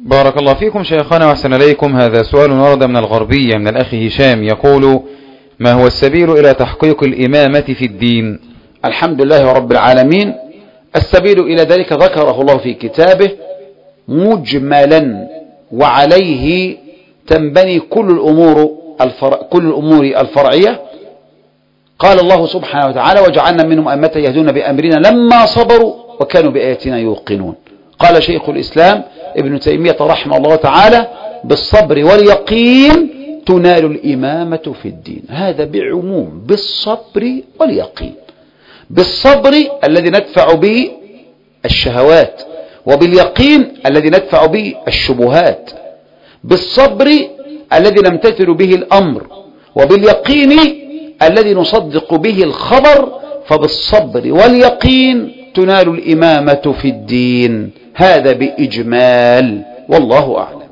بارك الله فيكم شيخنا وأحسن إليكم. هذا سؤال ورد من الغربية من الأخ هشام يقول: ما هو السبيل إلى تحقيق الإمامة في الدين؟ الحمد لله رب العالمين. السبيل إلى ذلك ذكره الله في كتابه مجملا، وعليه تنبني كل الأمور الفرعية. قال الله سبحانه وتعالى: وجعلنا منهم أئمة يهدون بأمرنا لما صبروا وكانوا بآياتنا يوقنون. قال شيخ الإسلام ابن تيمية رحمه الله تعالى: بالصبر واليقين تنال الإمامة في الدين. هذا بعموم، بالصبر واليقين. بالصبر الذي ندفع به الشهوات، وباليقين الذي ندفع به الشبهات. بالصبر الذي نمتثل به الأمر، وباليقين الذي نصدق به الخبر. فبالصبر واليقين تنال الإمامة في الدين. هذا بإجمال، والله أعلم.